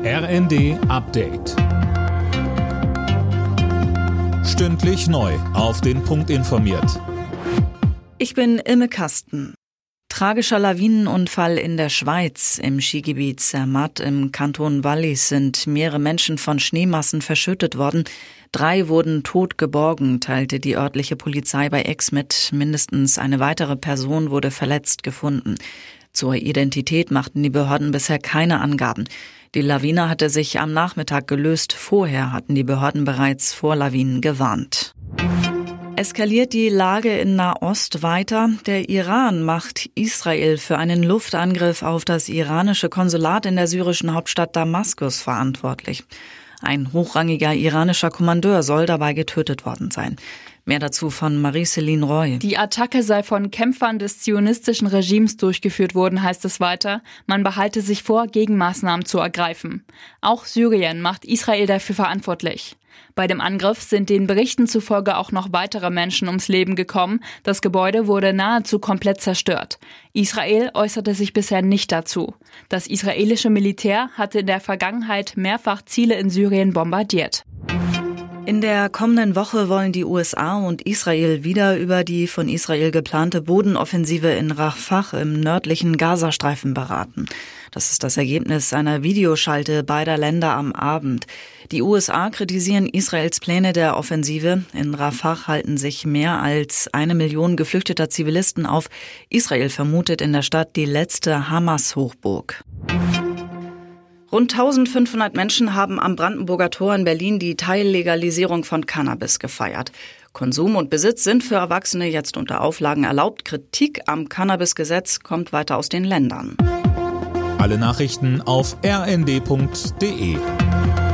RND Update. Stündlich neu auf den Punkt informiert. Ich bin Imme Kasten. Tragischer Lawinenunfall in der Schweiz. Im Skigebiet Zermatt im Kanton Wallis sind mehrere Menschen von Schneemassen verschüttet worden. 3 wurden tot geborgen, teilte die örtliche Polizei bei X mit. Mindestens eine weitere Person wurde verletzt gefunden. Zur Identität machten die Behörden bisher keine Angaben. Die Lawine hatte sich am Nachmittag gelöst. Vorher hatten die Behörden bereits vor Lawinen gewarnt. Eskaliert die Lage in Nahost weiter? Der Iran macht Israel für einen Luftangriff auf das iranische Konsulat in der syrischen Hauptstadt Damaskus verantwortlich. Ein hochrangiger iranischer Kommandeur soll dabei getötet worden sein. Mehr dazu von Marie-Céline Roy. Die Attacke sei von Kämpfern des zionistischen Regimes durchgeführt worden, heißt es weiter. Man behalte sich vor, Gegenmaßnahmen zu ergreifen. Auch Syrien macht Israel dafür verantwortlich. Bei dem Angriff sind den Berichten zufolge auch noch weitere Menschen ums Leben gekommen. Das Gebäude wurde nahezu komplett zerstört. Israel äußerte sich bisher nicht dazu. Das israelische Militär hatte in der Vergangenheit mehrfach Ziele in Syrien bombardiert. In der kommenden Woche wollen die USA und Israel wieder über die von Israel geplante Bodenoffensive in Rafah im nördlichen Gazastreifen beraten. Das ist das Ergebnis einer Videoschalte beider Länder am Abend. Die USA kritisieren Israels Pläne der Offensive. In Rafah halten sich mehr als 1 Million geflüchteter Zivilisten auf. Israel vermutet in der Stadt die letzte Hamas-Hochburg. Rund 1500 Menschen haben am Brandenburger Tor in Berlin die Teillegalisierung von Cannabis gefeiert. Konsum und Besitz sind für Erwachsene jetzt unter Auflagen erlaubt. Kritik am Cannabisgesetz kommt weiter aus den Ländern. Alle Nachrichten auf rnd.de.